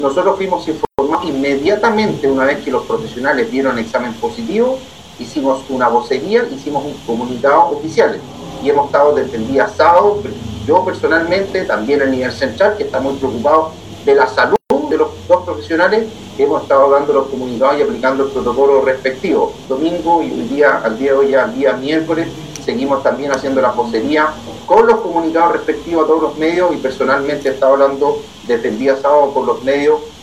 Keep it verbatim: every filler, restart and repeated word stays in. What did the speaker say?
nosotros fuimos informados inmediatamente, una vez que los profesionales dieron examen positivo, hicimos una vocería, hicimos un comunicado oficial y hemos estado desde el día sábado, yo personalmente, también a nivel central, que está muy preocupado de la salud de los dos profesionales, hemos estado dando los comunicados y aplicando el protocolo respectivo. Domingo y el día, al día de hoy, al día miércoles, seguimos también haciendo la vocería con los comunicados respectivos a todos los medios y personalmente he estado hablando desde el día sábado con los medios